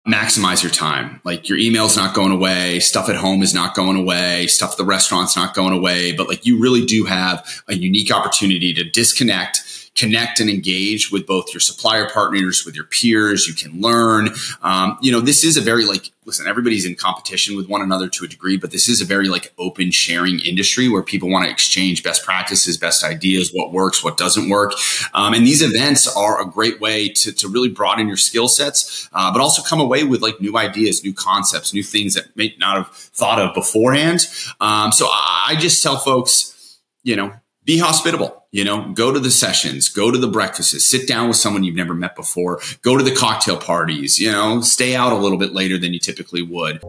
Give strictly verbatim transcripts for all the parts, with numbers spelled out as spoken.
maximize your time. Like your email's not going away. Stuff at home is not going away. Stuff at the restaurant's not going away. But like you really do have a unique opportunity to disconnect, connect and engage with both your supplier partners, with your peers. You can learn. Um, you know, this is a very like, listen, everybody's in competition with one another to a degree, but this is a very like open sharing industry where people want to exchange best practices, best ideas, what works, what doesn't work. Um, and these events are a great way to, to really broaden your skill sets, uh, but also come away with like new ideas, new concepts, new things that may not have thought of beforehand. Um, so I, I just tell folks, you know, be hospitable, you know, go to the sessions, go to the breakfasts, sit down with someone you've never met before, go to the cocktail parties, you know, stay out a little bit later than you typically would.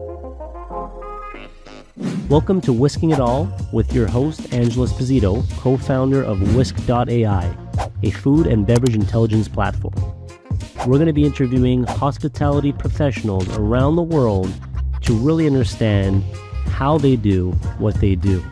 Welcome to Whisking It All with your host, Angela Esposito, co-founder of Whisk dot A I, a food and beverage intelligence platform. We're going to be interviewing hospitality professionals around the world to really understand how they do what they do.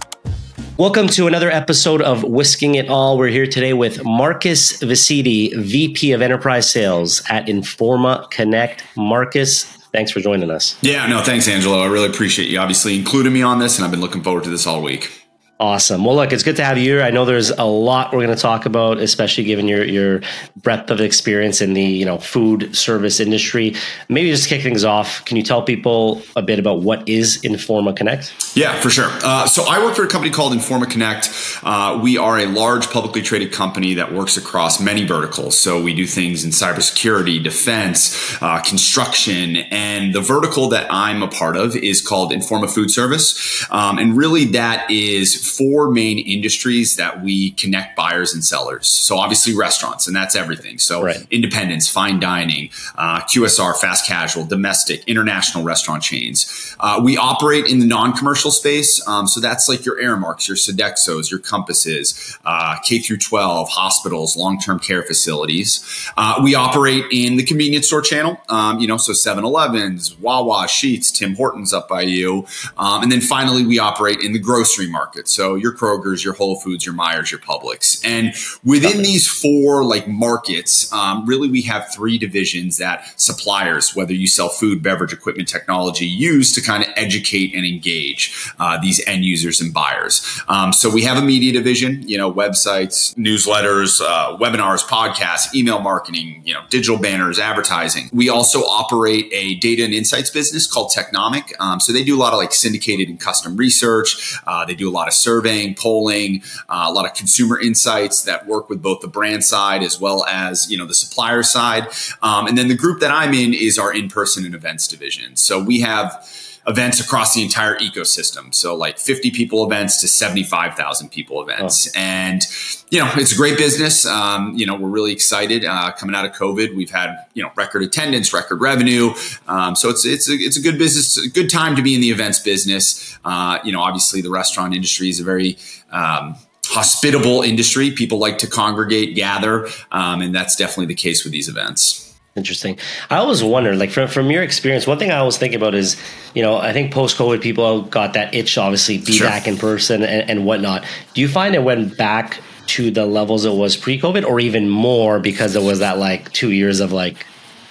Welcome to another episode of Whisking It All. We're here today with Marcus Visiti, V P of Enterprise Sales at Informa Connect. Marcus, thanks for joining us. Yeah, no, thanks, Angelo. I really appreciate you obviously including me on this, and I've been looking forward to this all week. Awesome. Well, look, it's good to have you here. I know there's a lot we're going to talk about, especially given your your breadth of experience in the you know food service industry. Maybe just to kick things off, can you tell people a bit about what is Informa Connect? Yeah, for sure. Uh, so I work for a company called Informa Connect. Uh, we are a large publicly traded company that works across many verticals. So we do things in cybersecurity, defense, uh, construction, and the vertical that I'm a part of is called Informa Food Service. Um, and really that is four main industries that we connect buyers and sellers. So obviously restaurants, and that's everything. So right. Independents, fine dining, uh, Q S R, fast casual, domestic, international restaurant chains. Uh, we operate in the non-commercial space. Um, so that's like your Aramarks, your Sodexos, your Compasses, uh, K through twelve, hospitals, long-term care facilities. Uh, we operate in the convenience store channel, um, you know, so seven elevens, Wawa, Sheetz, Tim Hortons up by you. Um, and then finally, we operate in the grocery market. So your Kroger's, your Whole Foods, your Myers, your Publix. And within these four like markets, um, really we have three divisions that suppliers, whether you sell food, beverage, equipment, technology, use to kind of educate and engage uh, these end users and buyers. Um, so we have a media division, you know, websites, newsletters, uh, webinars, podcasts, email marketing, you know, digital banners, advertising. We also operate a data and insights business called Technomic. Um, so they do a lot of like syndicated and custom research. Uh, they do a lot of surveying, polling, uh, a lot of consumer insights that work with both the brand side as well as, you know, the supplier side. Um, and then the group that I'm in is our in-person and events division. So we have events across the entire ecosystem. So like fifty people events to seventy-five thousand people events. Oh. And, you know, it's a great business. Um, you know, we're really excited uh, coming out of COVID. We've had, you know, record attendance, record revenue. Um, so it's, it's a, it's a good business, a good time to be in the events business. Uh, you know, obviously the restaurant industry is a very, um, hospitable industry. People like to congregate, gather. Um, and that's definitely the case with these events. Interesting. I always wonder, like from, from your experience, one thing I always think about is, you know, I think post-COVID people got that itch, obviously, be sure. back in person and, and whatnot. Do you find it went back to the levels it was pre-COVID or even more because it was that like two years of like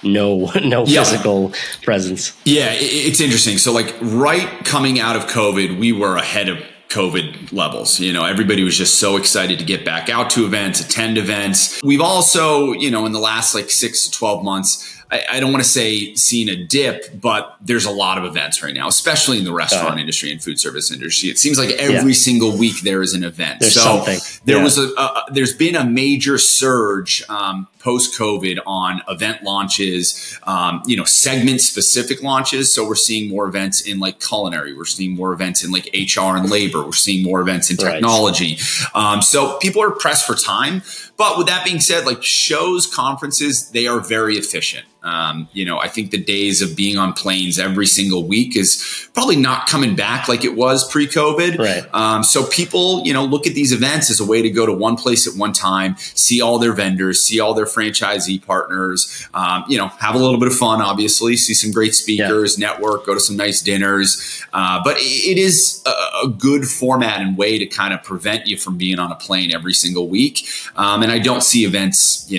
no no yeah. physical presence? Yeah, it, it's interesting. So like right coming out of COVID, we were ahead of COVID levels. You know, everybody was just so excited to get back out to events, attend events. We've also, you know, in the last like six to twelve months, I, I don't want to say seen a dip, but there's a lot of events right now, especially in the restaurant uh, industry and food service industry. It seems like every yeah. single week there is an event. There's so something. there yeah. was a, a, there's been a major surge um, post-COVID on event launches, um, you know, segment specific launches. So we're seeing more events in like culinary. We're seeing more events in like H R and labor. We're seeing more events in technology. Right. Um, so people are pressed for time. But with that being said, like shows, conferences, they are very efficient. Um, you know, I think the days of being on planes every single week is probably not coming back like it was pre-COVID. Right. Um, so people, you know, look at these events as a way to go to one place at one time, see all their vendors, see all their franchisee partners, um, you know, have a little bit of fun, obviously, see some great speakers, yeah. network, go to some nice dinners. Uh, but it is a, a good format and way to kind of prevent you from being on a plane every single week. Um, and I don't see events, you know,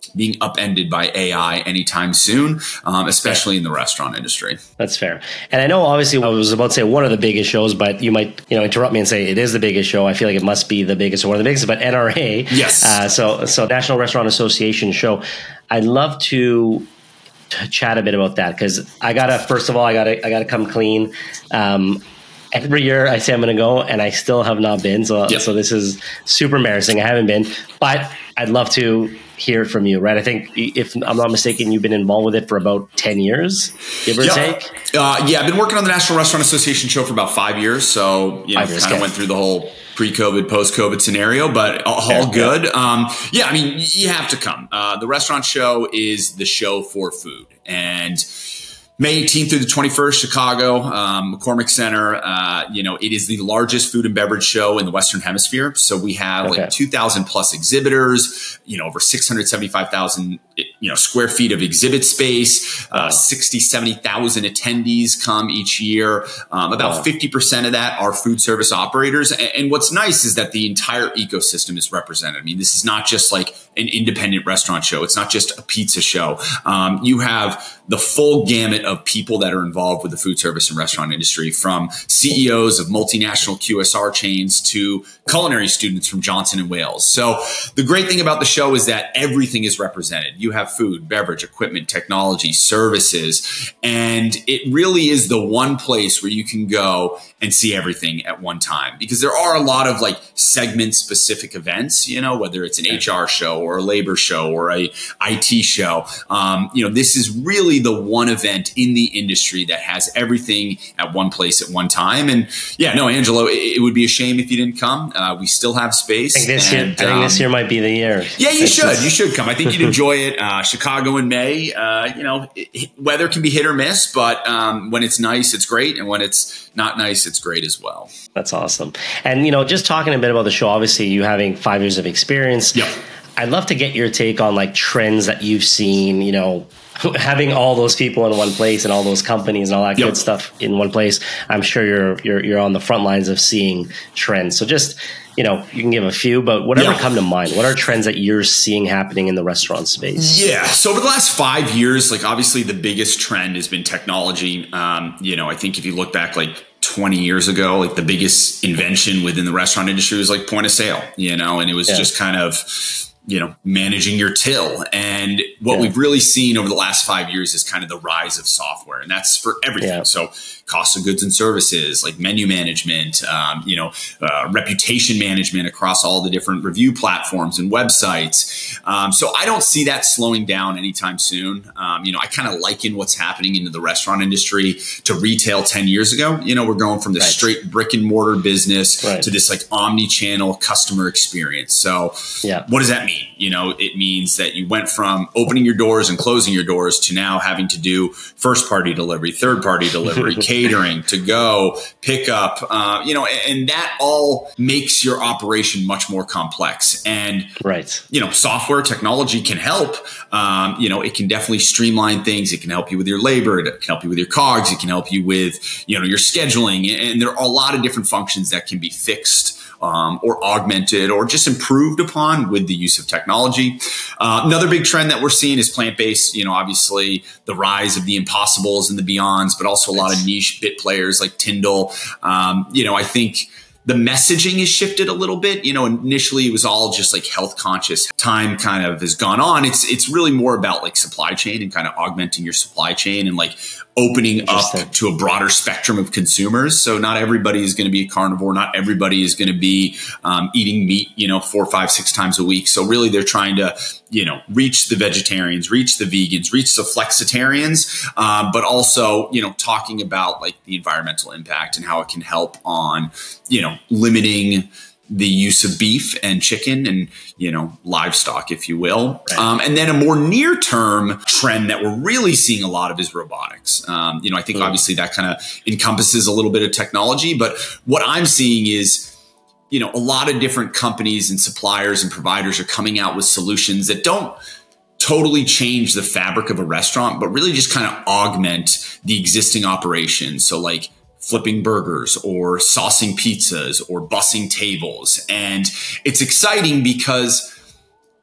being upended by A I anytime soon, um, especially in the restaurant industry. That's fair. And I know, obviously, I was about to say one of the biggest shows, but you might, you know, interrupt me and say it is the biggest show. I feel like it must be the biggest or one of the biggest, but N R A. Yes. Uh, so, so National Restaurant Association show. I'd love to, to chat a bit about that, because I gotta, first of all, I gotta, I gotta come clean. Um, Every year I say I'm going to go, and I still have not been. So, yep. so this is super embarrassing. I haven't been, but I'd love to hear it from you, right? I think, if I'm not mistaken, you've been involved with it for about ten years, give or yep. take. Uh, yeah, I've been working on the National Restaurant Association show for about five years. So, you know, kind of went through the whole pre-COVID, post-COVID scenario, but all yeah, good. Yeah. Um, yeah, I mean, you have to come. Uh, the restaurant show is the show for food, and May eighteenth through the twenty-first, Chicago, um, McCormick Center. Uh, you know, it is the largest food and beverage show in the Western Hemisphere. So we have okay. like two thousand plus exhibitors, you know, over six hundred seventy-five thousand, you know, square feet of exhibit space, uh, wow. sixty, seventy thousand attendees come each year. Um, about wow. fifty percent of that are food service operators. And, and what's nice is that the entire ecosystem is represented. I mean, this is not just like an independent restaurant show. It's not just a pizza show. Um, you have the full gamut of people that are involved with the food service and restaurant industry, from C E Os of multinational Q S R chains to culinary students from Johnson and Wales. So the great thing about the show is that everything is represented. You have food, beverage, equipment, technology, services, and it really is the one place where you can go and see everything at one time, because there are a lot of like segment specific events, you know, whether it's an H R show or a labor show or a I T show. Um, you know, this is really the one event in the industry that has everything at one place at one time. And yeah, no, Angelo, it, it would be a shame if you didn't come. Uh, we still have space. I think this, and, year, I think um, this year might be the year. Yeah, you should. You should come. I think you'd enjoy it. Uh, Chicago in May, uh, you know, it, it, weather can be hit or miss, but um, when it's nice, it's great. And when it's not nice, it's great as well. That's awesome. And, you know, just talking a bit about the show, obviously you having five years of experience. Yep. I'd love to get your take on like trends that you've seen, you know, having all those people in one place and all those companies and all that yep. good stuff in one place. I'm sure you're, you're, you're on the front lines of seeing trends. So just, you know, you can give a few, but whatever yeah. come to mind, what are trends that you're seeing happening in the restaurant space? Yeah. So over the last five years, like obviously the biggest trend has been technology. Um, you know, I think if you look back like twenty years ago, like the biggest invention within the restaurant industry was like point of sale, you know, and it was yeah. just kind of, you know, managing your till. And what yeah. we've really seen over the last five years is kind of the rise of software, and that's for everything. Yeah. So cost of goods and services, like menu management, um, you know, uh, reputation management across all the different review platforms and websites. Um, so I don't see that slowing down anytime soon. Um, you know, I kind of liken what's happening into the restaurant industry to retail ten years ago. You know, we're going from this right. straight brick and mortar business right. to this like omni-channel customer experience. So yeah. what does that mean? You know, it means that you went from opening your doors and closing your doors to now having to do first party delivery, third party delivery, catering, to go, pick up, uh, you know, and that all makes your operation much more complex. And, right. you know, software technology can help. Um, you know, it can definitely streamline things. It can help you with your labor. It can help you with your cogs. It can help you with, you know, your scheduling. And there are a lot of different functions that can be fixed Um, or augmented or just improved upon with the use of technology. Uh, another big trend that we're seeing is plant-based. You know, obviously the rise of the Impossibles and the Beyonds, but also a lot of niche bit players like Tyndall. Um, you know, I think the messaging has shifted a little bit. You know, initially it was all just like health conscious. Time kind of has gone on. It's it's really more about like supply chain and kind of augmenting your supply chain and like opening up to a broader spectrum of consumers. So not everybody is going to be a carnivore. Not everybody is going to be um, eating meat, you know, four, five, six times a week. So really they're trying to, you know, reach the vegetarians, reach the vegans, reach the flexitarians, um, but also, you know, talking about like the environmental impact and how it can help on, you know, limiting the use of beef and chicken and, you know, livestock, if you will. Right. Um, and then a more near term trend that we're really seeing a lot of is robotics. Um, you know, I think mm. obviously that kind of encompasses a little bit of technology, but what I'm seeing is, you know, a lot of different companies and suppliers and providers are coming out with solutions that don't totally change the fabric of a restaurant, but really just kind of augment the existing operation. So like flipping burgers or saucing pizzas or bussing tables. And it's exciting because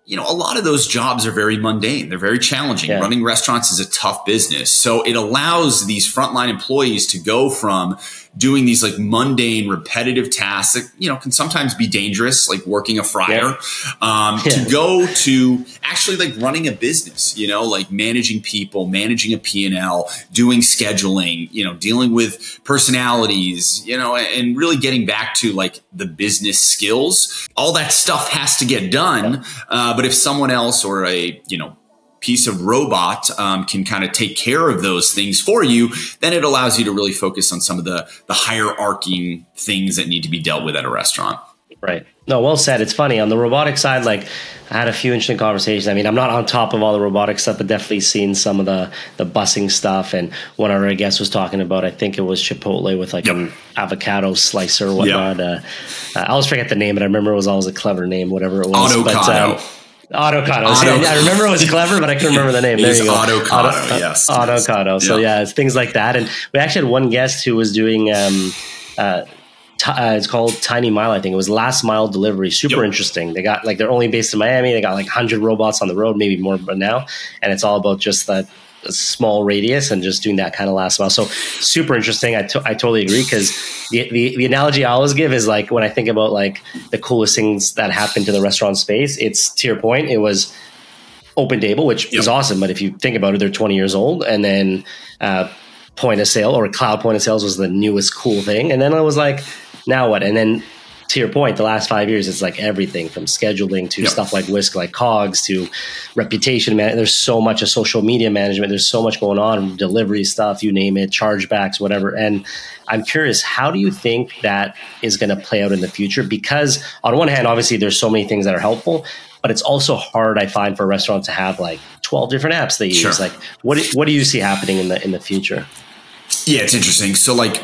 you know, a lot of those jobs are very mundane. They're very challenging. Yeah. Running restaurants is a tough business. So it allows these frontline employees to go from doing these like mundane, repetitive tasks that, you know, can sometimes be dangerous, like working a fryer, yeah. Um, yeah. to go to actually like running a business, you know, like managing people, managing a P and L, doing scheduling, you know, dealing with personalities, you know, and really getting back to like the business skills. All that stuff has to get done. Yeah. Uh, but if someone else or a, you know, piece of robot um, can kind of take care of those things for you, then it allows you to really focus on some of the the hierarchy things that need to be dealt with at a restaurant. Right. No, well said. It's funny on the robotic side. Like I had a few interesting conversations. I mean, I'm not on top of all the robotic stuff, but definitely seen some of the the busing stuff. And one of our guests was talking about, I think it was Chipotle with like yep. an avocado slicer or whatnot. Yep. Uh, I always forget the name, but I remember it was always a clever name, whatever it was. Avocado. But, um, Avocado. Auto- yeah, I remember it was clever, but I couldn't remember the name. There you go. Avocado, Auto, yes. Avocado. So yeah. yeah, it's things like that. And we actually had one guest who was doing, um, uh, t- uh, it's called Tiny Mile, I think. It was last mile delivery. Super yep. interesting. They got like, they're only based in Miami. They got like one hundred robots on the road, maybe more but now. And it's all about just that small radius and just doing that kind of last mile. So super interesting. I, to- I totally agree because the, the the analogy I always give is like when I think about like the coolest things that happened to the restaurant space, it's to your point, it was Open Table, which yep. is awesome. But if you think about it, they're twenty years old. And then uh, point of sale or cloud point of sales was the newest cool thing. And then I was like, now what? And then to your point, the last five years, it's like everything from scheduling to yep. stuff like Whisk, like Cogs, to reputation man. There's so much of social media management. There's so much going on, delivery stuff, you name it, chargebacks, whatever. And I'm curious, how do you think that is going to play out in the future? Because on one hand, obviously, there's so many things that are helpful, but it's also hard, I find, for a restaurant to have like twelve different apps they use. Sure. Like, what do, what do you see happening in the in the future? Yeah, it's interesting. So like,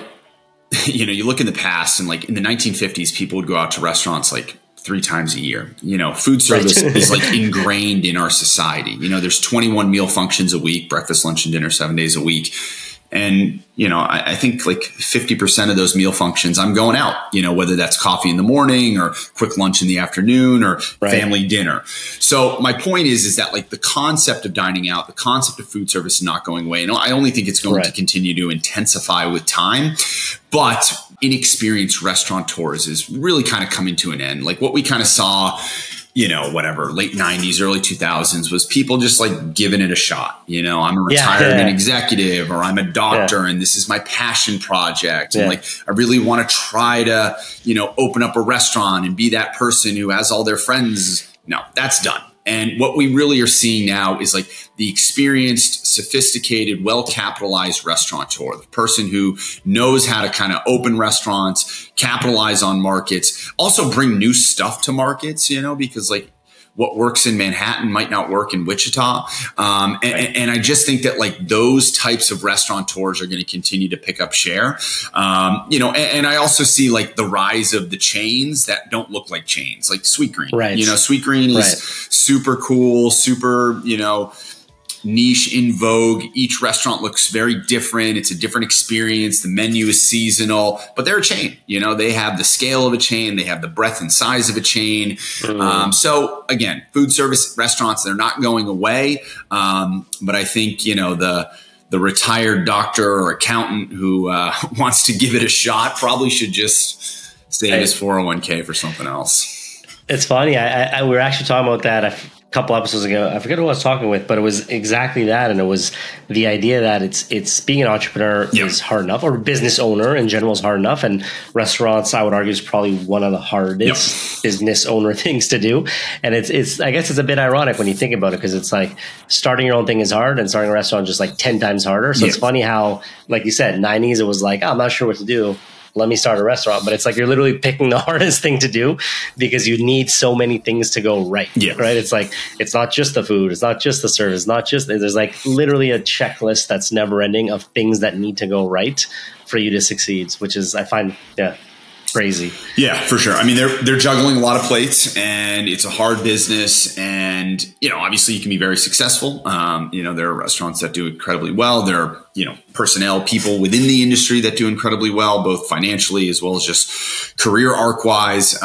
you know, you look in the past and like in the nineteen fifties, people would go out to restaurants like three times a year. You know, food service right. is like ingrained in our society. You know, there's twenty-one meal functions a week, breakfast, lunch, and dinner, seven days a week. And, you know, I, I think like fifty percent of those meal functions, I'm going out, you know, whether that's coffee in the morning or quick lunch in the afternoon or right. family dinner. So my point is, is that like the concept of dining out, the concept of food service is not going away. And I only think it's going right. to continue to intensify with time. But inexperienced restaurateurs is really kind of coming to an end. Like what we kind of saw, you know, whatever, late nineties, early two thousands was people just like giving it a shot. You know, I'm a retirement yeah, yeah. executive or I'm a doctor yeah. and this is my passion project. Yeah. And like, I really want to try to, you know, open up a restaurant and be that person who has all their friends. No, that's done. And what we really are seeing now is like the experienced, sophisticated, well-capitalized restaurateur, the person who knows how to kind of open restaurants, capitalize on markets, also bring new stuff to markets, you know, because like what works in Manhattan might not work in Wichita. Um, and, right. and I just think that like those types of restaurateurs are going to continue to pick up share. Um, you know, and, and I also see like the rise of the chains that don't look like chains, like Sweetgreen. Right. You know, Sweetgreen is right. super cool, super, you know, niche, in vogue. Each restaurant looks very different. It's a different experience. The menu is seasonal, but they're a chain. You know, they have the scale of a chain. They have the breadth and size of a chain. Mm. Um, so again, food service restaurants, they're not going away. Um, but I think, you know, the, the retired doctor or accountant who uh, wants to give it a shot probably should just save his four oh one k for something else. It's funny. I, I, we were actually talking about that a couple episodes ago. I forget who I was talking with, but it was exactly that. And it was the idea that it's it's being an entrepreneur yep. is hard enough, or business owner in general is hard enough. And restaurants, I would argue, is probably one of the hardest yep. business owner things to do. And it's it's I guess it's a bit ironic when you think about it, because it's like starting your own thing is hard and starting a restaurant is just like ten times harder. So yep. it's funny how, like you said, nineties, it was like, oh, I'm not sure what to do. Let me start a restaurant. But it's like you're literally picking the hardest thing to do because you need so many things to go right. Yeah. Right. It's like, it's not just the food. It's not just the service. Not just, there's like literally a checklist that's never ending of things that need to go right for you to succeed, which is, I find, yeah, crazy. Yeah, for sure. I mean, they're they're juggling a lot of plates, and it's a hard business. And you know, obviously, you can be very successful. Um, you know, there are restaurants that do incredibly well. There are you know personnel, people within the industry that do incredibly well, both financially as well as just career arc wise. Uh,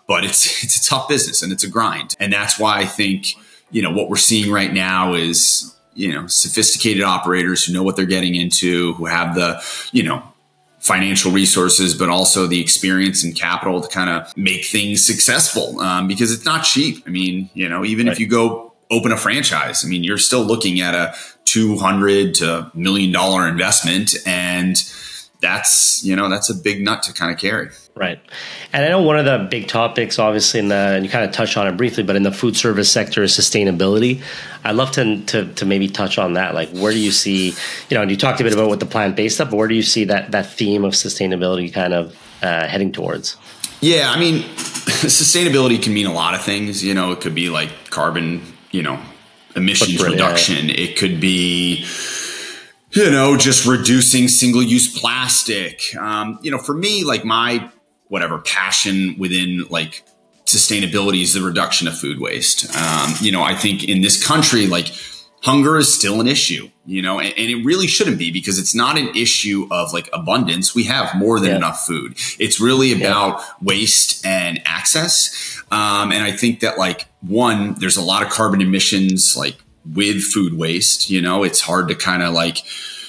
but it's it's a tough business and it's a grind. And that's why I think, you know, what we're seeing right now is, you know, sophisticated operators who know what they're getting into, who have the, you know, financial resources, but also the experience and capital to kind of make things successful, um, because it's not cheap. I mean, you know, even right. if you go open a franchise, I mean, you're still looking at a two hundred to million dollar investment. And that's, you know, that's a big nut to kind of carry. Right. And I know one of the big topics, obviously, in the, and you kind of touched on it briefly, but in the food service sector is sustainability. I'd love to, to to maybe touch on that. Like, where do you see, you know, and you talked a bit about what the plant-based stuff, but where do you see that that theme of sustainability kind of uh, heading towards? Yeah, I mean, sustainability can mean a lot of things. You know, it could be like carbon, you know, emissions Footprint, reduction. Yeah, yeah. It could be, you know, just reducing single-use plastic. Um, you know, for me, like my whatever passion within like sustainability is the reduction of food waste. Um, you know, I think in this country, like hunger is still an issue, you know, and, and it really shouldn't be, because it's not an issue of like abundance. We have more than yeah. enough food. It's really about yeah. waste and access. Um, and I think that like, one, there's a lot of carbon emissions, like with food waste, you know, it's hard to kind of like,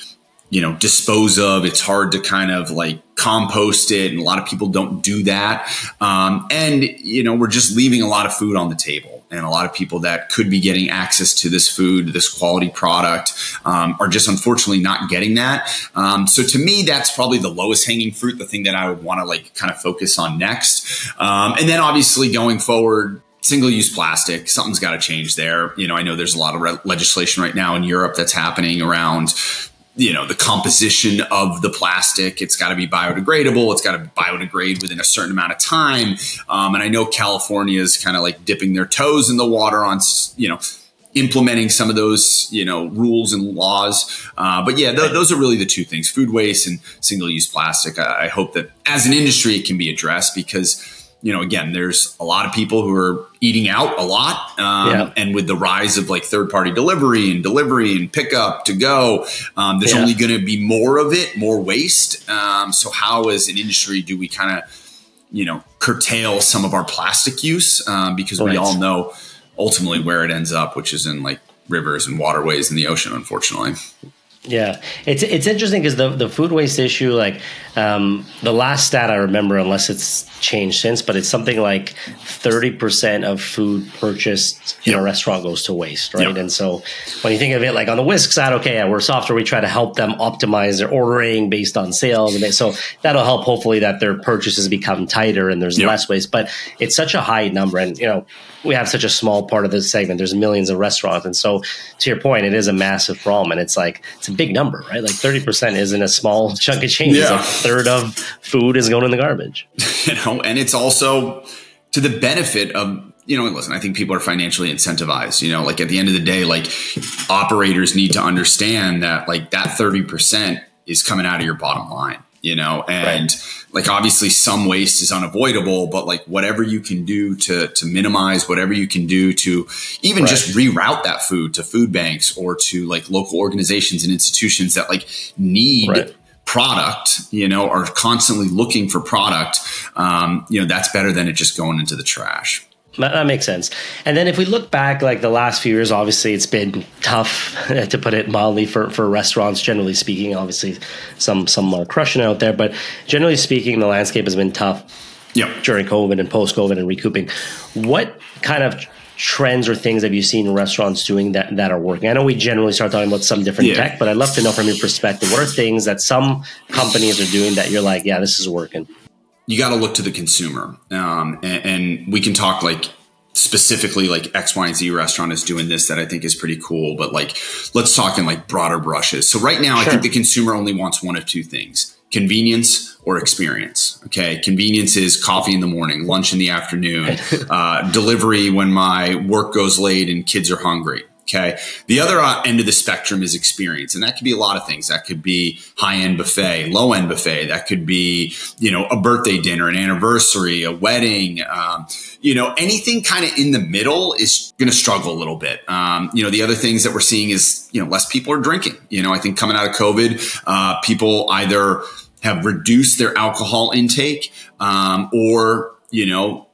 you know, dispose of. It's hard to kind of like compost it. And a lot of people don't do that. Um, and, you know, we're just leaving a lot of food on the table. And a lot of people that could be getting access to this food, this quality product, um, are just unfortunately not getting that. Um, so to me, that's probably the lowest hanging fruit, the thing that I would want to like kind of focus on next. Um, and then obviously going forward, single-use plastic, something's got to change there. You know, I know there's a lot of re- legislation right now in Europe that's happening around, you know, the composition of the plastic. It's got to be biodegradable. It's got to biodegrade within a certain amount of time. Um, and I know California is kind of like dipping their toes in the water on, you know, implementing some of those, you know, rules and laws. Uh, but yeah, th- those are really the two things, food waste and single-use plastic. I-, I hope that as an industry, it can be addressed, because, you know, again, there's a lot of people who are eating out a lot. Um, yeah. And with the rise of like third party delivery and delivery and pickup to go, um, there's yeah. only going to be more of it, more waste. Um, so how as an industry do we kind of, you know, curtail some of our plastic use? Um, because right. we all know ultimately where it ends up, which is in like rivers and waterways in the ocean, unfortunately. Yeah, it's it's interesting because the, the food waste issue, like um, the last stat I remember, unless it's changed since, but it's something like thirty percent of food purchased in yep. a restaurant goes to waste, right? Yep. And so when you think of it like on the Whisk side, okay, yeah, we're software, we try to help them optimize their ordering based on sales. And they, so that'll help hopefully that their purchases become tighter and there's yep. less waste. But it's such a high number. And, you know, we have such a small part of this segment. There's millions of restaurants. And so to your point, it is a massive problem. And it's like, it's a big number, right? Like thirty percent isn't a small chunk of change. Yeah. Like a third of food is going in the garbage. You know, and it's also to the benefit of, you know, listen, I think people are financially incentivized, you know, like at the end of the day, like operators need to understand that like that thirty percent is coming out of your bottom line, you know, and right. like obviously some waste is unavoidable, but like whatever you can do to to minimize, whatever you can do to even right. just reroute that food to food banks or to like local organizations and institutions that like need right. product, you know, are constantly looking for product. Um, you know, that's better than it just going into the trash. That makes sense. And then if we look back, like the last few years, obviously it's been tough, to put it mildly, for, for restaurants, generally speaking. Obviously, some some are crushing out there. But generally speaking, the landscape has been tough yep. during COVID and post-COVID and recouping. What kind of trends or things have you seen in restaurants doing that, that are working? I know we generally start talking about some different yeah. tech, but I'd love to know from your perspective, what are things that some companies are doing that you're like, yeah, this is working? You got to look to the consumer. Um, and, and we can talk like specifically like X, Y, and Z restaurant is doing this that I think is pretty cool. But like, let's talk in like broader brushes. So right now, sure. I think the consumer only wants one of two things: convenience or experience. Okay. Convenience is coffee in the morning, lunch in the afternoon, uh, delivery when my work goes late and kids are hungry. Okay. The other end of the spectrum is experience. And that could be a lot of things. That could be high-end buffet, low-end buffet. That could be, you know, a birthday dinner, an anniversary, a wedding. Um, you know, anything kind of in the middle is going to struggle a little bit. Um, you know, the other things that we're seeing is, you know, less people are drinking. You know, I think coming out of COVID, uh, people either have reduced their alcohol intake, um, or, you know,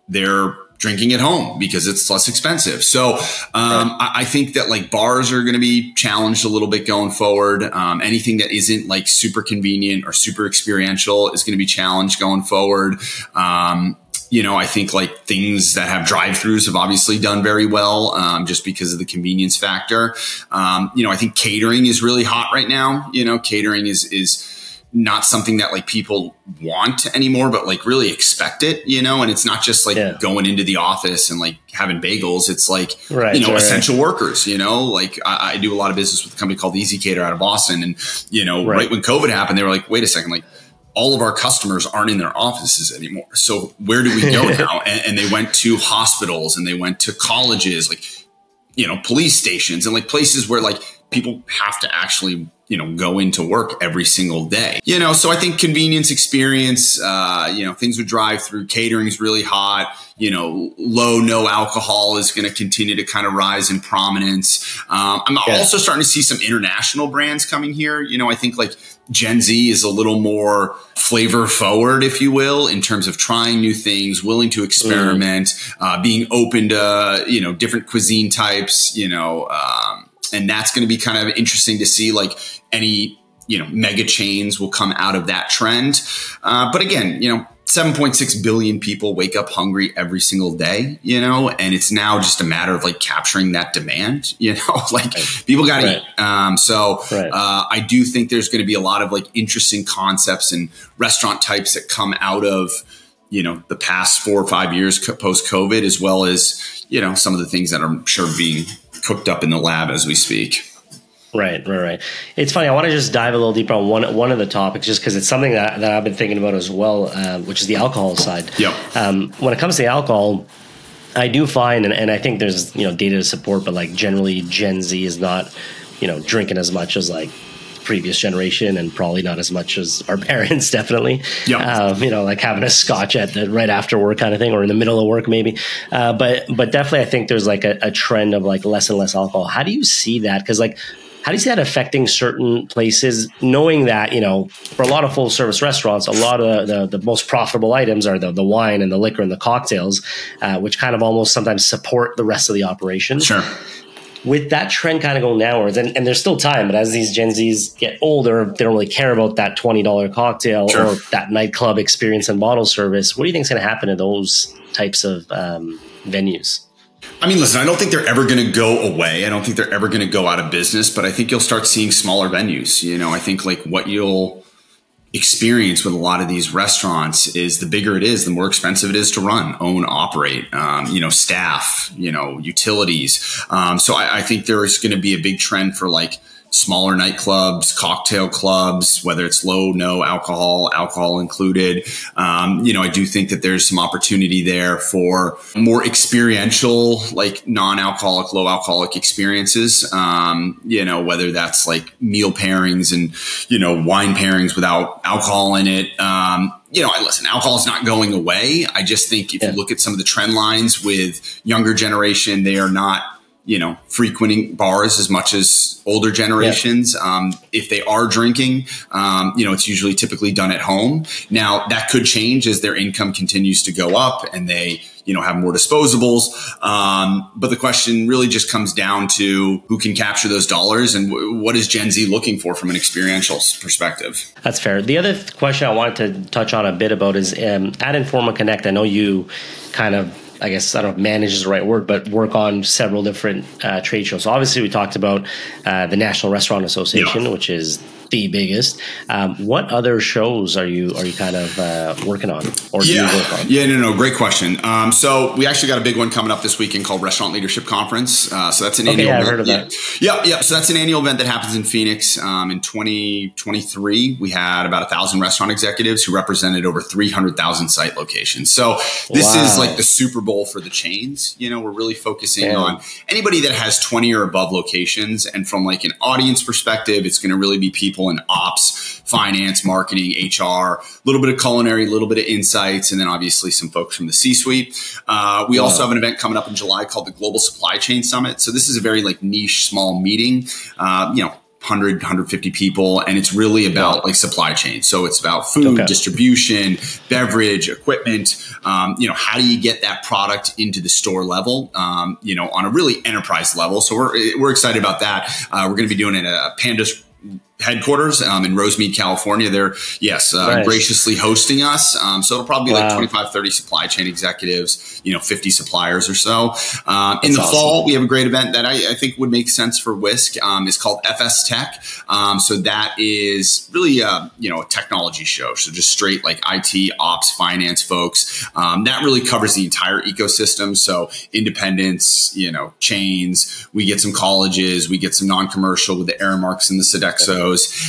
they're drinking at home because it's less expensive. So um, I, I think that like bars are going to be challenged a little bit going forward. Um, anything that isn't like super convenient or super experiential is going to be challenged going forward. Um, you know, I think like things that have drive-throughs have obviously done very well um, just because of the convenience factor. Um, you know, I think catering is really hot right now. You know, catering is is not something that like people want anymore, but like really expect it, you know, and it's not just like yeah. going into the office and like having bagels. It's like, right, you know, right. essential workers, you know, like I, I do a lot of business with a company called Easy Cater out of Boston. And, you know, right. right when COVID happened, they were like, wait a second, like all of our customers aren't in their offices anymore. So where do we go now? And, and they went to hospitals and they went to colleges, like, you know, police stations and like places where like people have to actually, you know, go into work every single day, you know? So I think convenience, experience, uh, you know, things with drive through, catering is really hot, you know, low, no alcohol is going to continue to kind of rise in prominence. Um, I'm yeah. also starting to see some international brands coming here. You know, I think like Gen Z is a little more flavor forward, if you will, in terms of trying new things, willing to experiment, mm. uh, being open to, you know, different cuisine types, you know, um, and that's going to be kind of interesting to see like any, you know, mega chains will come out of that trend. Uh, but again, you know, seven point six billion people wake up hungry every single day, you know, and it's now just a matter of like capturing that demand, you know, like right. people got to right. eat. Um, so right. uh, I do think there's going to be a lot of like interesting concepts and restaurant types that come out of, you know, the past four or five years post COVID, as well as, you know, some of the things that I'm sure being cooked up in the lab as we speak. Right, right, right. It's funny. I want to just dive a little deeper on one one of the topics, just because it's something that, that I've been thinking about as well, uh, which is the alcohol side. Yep. Um, when it comes to alcohol, I do find, and, and I think there's you know data to support, but like generally Gen Z is not you know drinking as much as like previous generation, and probably not as much as our parents, definitely. Yep. Um, you know, like having a scotch at the, right after work kind of thing, or in the middle of work maybe. Uh, but but definitely, I think there's like a, a trend of like less and less alcohol. How do you see that? Because like. How do you see that affecting certain places, knowing that, you know, for a lot of full service restaurants, a lot of the, the, the most profitable items are the, the wine and the liquor and the cocktails, uh, which kind of almost sometimes support the rest of the operation. Sure. With that trend kind of going downwards, and, and there's still time, but as these Gen Zs get older, they don't really care about that twenty dollars cocktail sure. or that nightclub experience and bottle service. What do you think is going to happen to those types of um, venues? I mean, listen, I don't think they're ever going to go away. I don't think they're ever going to go out of business, but I think you'll start seeing smaller venues. You know, I think like what you'll experience with a lot of these restaurants is the bigger it is, the more expensive it is to run, own, operate, um, you know, staff, you know, utilities. Um, so I, I think there is going to be a big trend for like smaller nightclubs, cocktail clubs, whether it's low, no alcohol, alcohol included. Um, you know, I do think that there's some opportunity there for more experiential, like non-alcoholic, low alcoholic experiences. Um, you know, whether that's like meal pairings and, you know, wine pairings without alcohol in it. Um, you know, I listen, alcohol is not going away. I just think if yeah. you look at some of the trend lines with younger generation, they are not, you know, frequenting bars as much as older generations. Yeah. Um, if they are drinking, um, you know, it's usually typically done at home. Now that could change as their income continues to go up and they, you know, have more disposables. Um, but the question really just comes down to who can capture those dollars and w- what is Gen Z looking for from an experiential perspective. That's fair. The other th- question I wanted to touch on a bit about is um, at Informa Connect. I know you kind of, I guess, I don't know if manage is the right word, but work on several different uh, trade shows. So obviously we talked about uh, the National Restaurant Association, yeah. which is the biggest. Um, what other shows are you are you kind of uh, working on, or do yeah. you work on? Yeah, no, no, great question. Um, so we actually got a big one coming up this weekend called Restaurant Leadership Conference. Uh, so that's an okay, annual. Yeah, event. I've heard of yeah. that. Yep, yep. So that's an annual event that happens in Phoenix. Um, in twenty twenty-three, we had about a thousand restaurant executives who represented over three hundred thousand site locations. So this wow. is like the Super Bowl for the chains. You know, we're really focusing Damn. on anybody that has twenty or above locations, and from like an audience perspective, it's going to really be people in ops, finance, marketing, H R, a little bit of culinary, a little bit of insights, and then obviously some folks from the C-suite. Uh, we wow. also have an event coming up in July called the Global Supply Chain Summit. So this is a very like niche, small meeting. Uh, you know, one hundred, one hundred fifty people. And it's really about like supply chain. So it's about food, Okay. distribution, beverage, equipment. Um, you know, how do you get that product into the store level, um, you know, on a really enterprise level. So we're, we're excited about that. Uh, we're going to be doing it at Pandas headquarters um, in Rosemead, California. They're, yes, uh, Nice. graciously hosting us. Um, so it'll probably be Wow. like twenty-five, thirty supply chain executives, you know, fifty suppliers or so. Um, in That's the awesome. fall, we have a great event that I, I think would make sense for Whisk. Um, it's called F S Tech. Um, so that is really, a, you know, a technology show. So just straight like I T, ops, finance folks. Um, that really covers the entire ecosystem. So independents, you know, chains, we get some colleges, we get some non-commercial with the Aramarks and the Sodexos.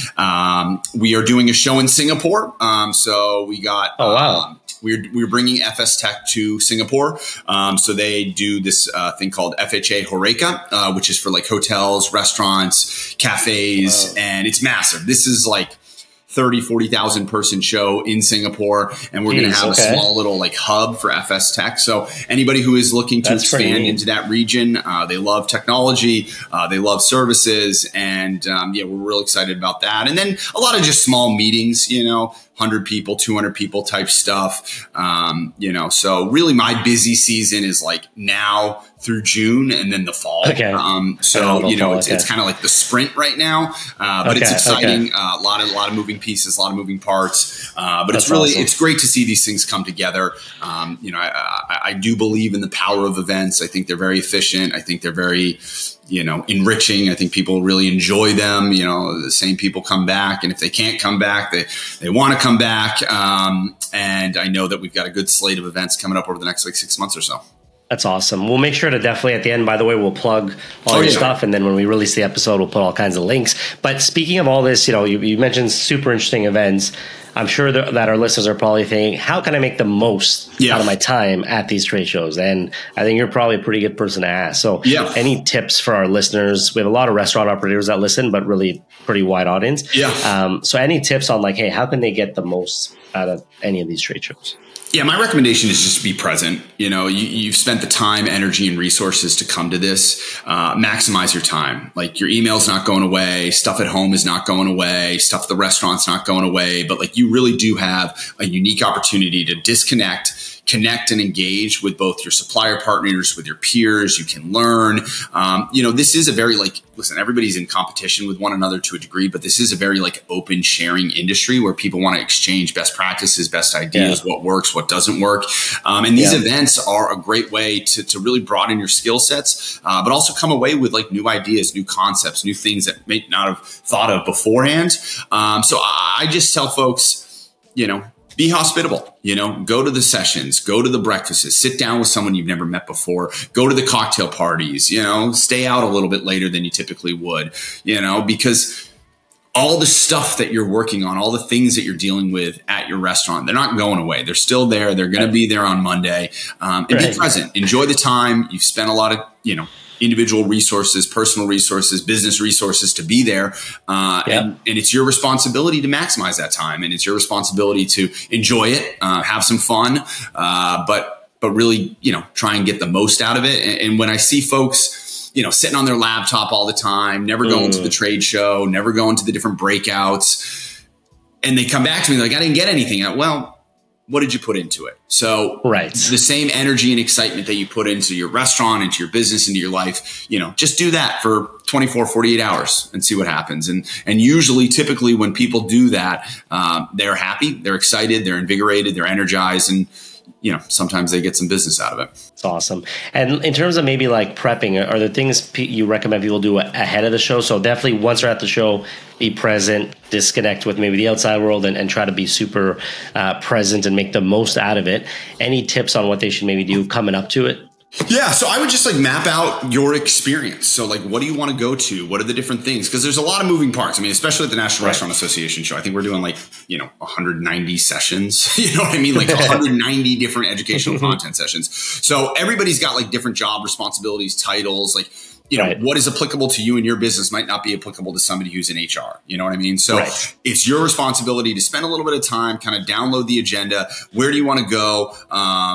Um, we are doing a show in Singapore. Um, so we got, Oh, wow. um, we're, we're bringing F S Tech to Singapore. Um, so they do this uh, thing called F H A Horeca, uh, which is for like hotels, restaurants, cafes, Wow. and it's massive. This is like thirty, forty thousand person show in Singapore. And we're going to Jeez, have okay. a small little like hub for F S Tech. So anybody who is looking to That's pretty expand neat. into that region, uh, they love technology, uh, they love services. And um, yeah, we're real excited about that. And then a lot of just small meetings, you know, one hundred people, two hundred people type stuff. Um, you know, so really my busy season is like now through June and then the fall. Okay. Um, Oh, so, the you know, fall, it's, okay. it's kind of like the sprint right now, uh, but it's Okay, exciting. okay. Uh, a lot of, a lot of moving pieces, a lot of moving parts. Uh, but That's it's really, awesome. it's great to see these things come together. Um, you know, I, I, I do believe in the power of events. I think they're very efficient. I think they're very, you know, enriching. I think people really enjoy them. You know, the same people come back, and if they can't come back, they, they want to come back. Um, and I know that we've got a good slate of events coming up over the next like six months or so. That's awesome. We'll make sure to definitely at the end, by the way, we'll plug all Oh, your yeah. stuff. And then when we release the episode, we'll put all kinds of links. But speaking of all this, you know, you, you mentioned super interesting events. I'm sure that, that our listeners are probably thinking, how can I make the most Yeah. out of my time at these trade shows? And I think you're probably a pretty good person to ask. So Yeah. any tips for our listeners? We have a lot of restaurant operators that listen, but really pretty wide audience. Yeah. Um, so any tips on like, hey, how can they get the most out of any of these trade shows? Yeah, my recommendation is just to be present. You know, you, you've spent the time, energy, and resources to come to this. Uh, maximize your time. Like your email's not going away. Stuff at home is not going away. Stuff at the restaurant's not going away. But like you really do have a unique opportunity to disconnect, connect, and engage with both your supplier partners, with your peers. You can learn. Um, you know, this is a very like, listen, everybody's in competition with one another to a degree, but this is a very like open sharing industry where people want to exchange best practices, best ideas, Yeah. what works, what doesn't work. Um, and these Yeah. events are a great way to, to really broaden your skill sets, uh, but also come away with like new ideas, new concepts, new things that may not have thought of beforehand. Um, so I, I just tell folks, you know, be hospitable, you know, go to the sessions, go to the breakfasts, sit down with someone you've never met before, go to the cocktail parties, you know, stay out a little bit later than you typically would, you know, because all the stuff that you're working on, all the things that you're dealing with at your restaurant, they're not going away. They're still there. They're going to be there on Monday. Um, and Right. be present. Enjoy the time. You've spent a lot of, you know, individual resources, personal resources, business resources to be there. Uh, Yeah. and, and it's your responsibility to maximize that time. And it's your responsibility to enjoy it, uh, have some fun, uh, but, but really, you know, try and get the most out of it. And, and when I see folks, you know, sitting on their laptop all the time, never going Mm. to the trade show, never going to the different breakouts, and they come back to me like, I didn't get anything out. Well, what did you put into it? So Right. the same energy and excitement that you put into your restaurant, into your business, into your life, you know, just do that for twenty-four, forty-eight hours and see what happens. And, and usually, typically when people do that, um, they're happy, they're excited, they're invigorated, they're energized. And, you know, sometimes they get some business out of it. It's awesome. And in terms of maybe like prepping, are there things pe- you recommend people do ahead of the show? So definitely once they're at the show, be present, disconnect with maybe the outside world, and, and try to be super uh, present and make the most out of it. Any tips on what they should maybe do coming up to it? Yeah. So I would just like map out your experience. So like, what do you want to go to? What are the different things? Because there's a lot of moving parts. I mean, especially at the National Right. Restaurant Association show, I think we're doing like, you know, one hundred ninety sessions, you know what I mean? Like one hundred ninety different educational content sessions. So everybody's got like different job responsibilities, titles, like, you know, Right. what is applicable to you and your business might not be applicable to somebody who's in H R. You know what I mean? So Right. it's your responsibility to spend a little bit of time, kind of download the agenda. Where do you want to go? Um,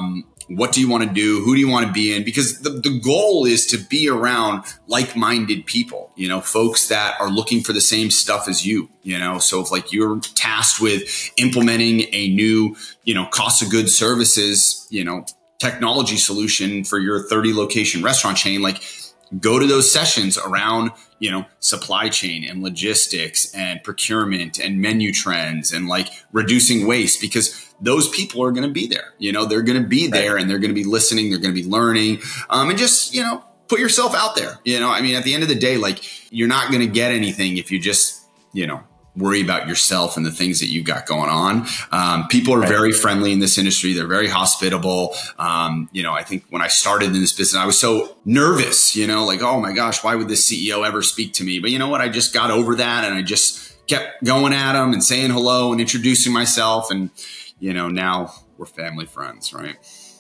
what do you want to do? Who do you want to be in? Because the, the goal is to be around like-minded people, you know, folks that are looking for the same stuff as you, you know. So if like you're tasked with implementing a new, you know, cost of goods services, you know, technology solution for your thirty location restaurant chain, like go to those sessions around, you know, supply chain and logistics and procurement and menu trends and like reducing waste, because those people are going to be there. You know, they're going to be there and they're going to be listening. They're going to be learning, um, and just, you know, put yourself out there. You know, I mean, at the end of the day, like you're not going to get anything if you just, you know, worry about yourself and the things that you've got going on. Um, people are right. very friendly in this industry. They're very hospitable. Um, you know, I think when I started in this business, I was so nervous, you know, like, oh my gosh, why would this C E O ever speak to me? But you know what? I just got over that and I just kept going at them and saying hello and introducing myself. And, you know, now we're family friends, right?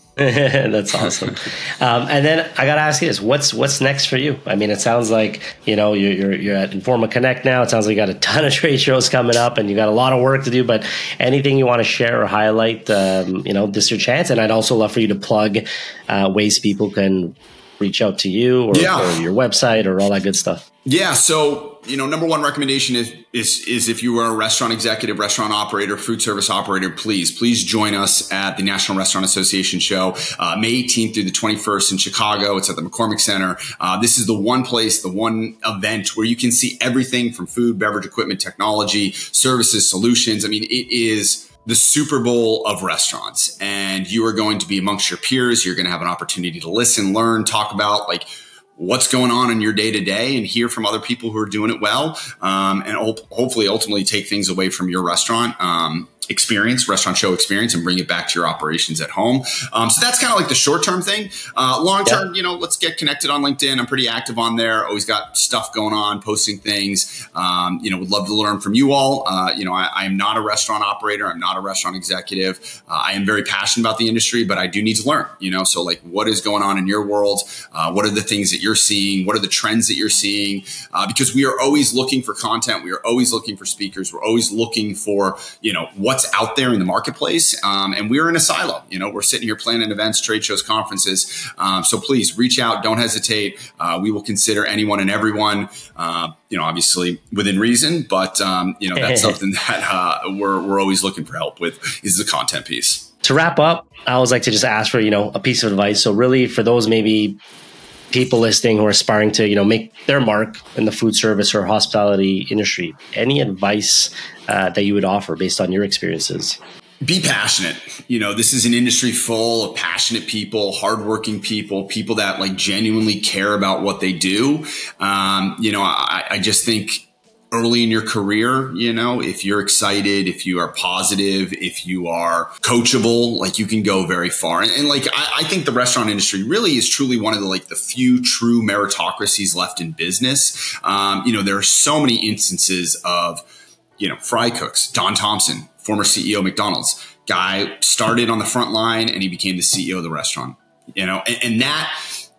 That's awesome. Um, and then I got to ask you this, what's, what's next for you? I mean, it sounds like, you know, you're, you're, you're at Informa Connect now. It sounds like you got a ton of trade shows coming up and you got a lot of work to do, but anything you want to share or highlight, um, you know, this is your chance. And I'd also love for you to plug uh, ways people can reach out to you or, yeah. or your website or all that good stuff. Yeah. So, you know, number one recommendation is, is, is if you are a restaurant executive, restaurant operator, food service operator, please, please join us at the National Restaurant Association show, uh, May eighteenth through the twenty-first in Chicago. It's at the McCormick Center. Uh, this is the one place, the one event where you can see everything from food, beverage, equipment, technology, services, solutions. I mean, it is the Super Bowl of restaurants, and you are going to be amongst your peers. You're going to have an opportunity to listen, learn, talk about like what's going on in your day to day and hear from other people who are doing it well. Um, and ho- hopefully ultimately take things away from your restaurant, um, experience, restaurant show experience, and bring it back to your operations at home. Um, so that's kind of like the short-term thing. Uh, long-term, yeah. you know, let's get connected on LinkedIn. I'm pretty active on there. Always got stuff going on, posting things. Um, you know, would love to learn from you all. Uh, you know, I, I am not a restaurant operator. I'm not a restaurant executive. Uh, I am very passionate about the industry, but I do need to learn, you know, so like what is going on in your world? Uh, what are the things that you're seeing? What are the trends that you're seeing? Uh, because we are always looking for content. We are always looking for speakers. We're always looking for, you know, what's out there in the marketplace. Um, and we're in a silo, you know, we're sitting here planning events, trade shows, conferences. Um, so please reach out. Don't hesitate. Uh, we will consider anyone and everyone, uh, you know, obviously within reason, but, um, you know, that's something that uh, we're, we're always looking for help with is the content piece. To wrap up, I always like to just ask for, you know, a piece of advice. So really for those maybe people listening who are aspiring to, you know, make their mark in the food service or hospitality industry, any advice uh, that you would offer based on your experiences? Be passionate. You know, this is an industry full of passionate people, hardworking people, people that like genuinely care about what they do. Um, you know, I, I just think early in your career, you know, if you're excited, if you are positive, if you are coachable, like you can go very far. And, and like, I, I think the restaurant industry really is truly one of the, like the few true meritocracies left in business. Um, you know, there are so many instances of, you know, fry cooks, Don Thompson, former C E O of McDonald's, guy started on the front line and he became the C E O of the restaurant, you know, and, and that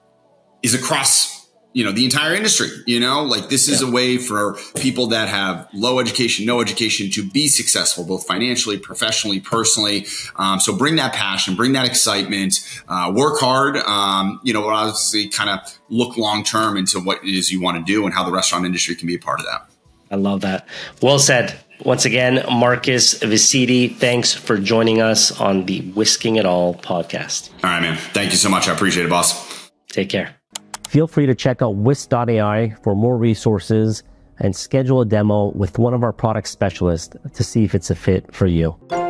is across, you know, the entire industry, you know, like this is yeah. a way for people that have low education, no education to be successful, both financially, professionally, personally. Um, so bring that passion, bring that excitement, uh, work hard, um, you know, obviously kind of look long-term into what it is you want to do and how the restaurant industry can be a part of that. I love that. Well said. Once again, Marcus Visiti, thanks for joining us on the Whisking It All podcast. All right, man. Thank you so much. I appreciate it, boss. Take care. Feel free to check out whisk dot A I for more resources and schedule a demo with one of our product specialists to see if it's a fit for you.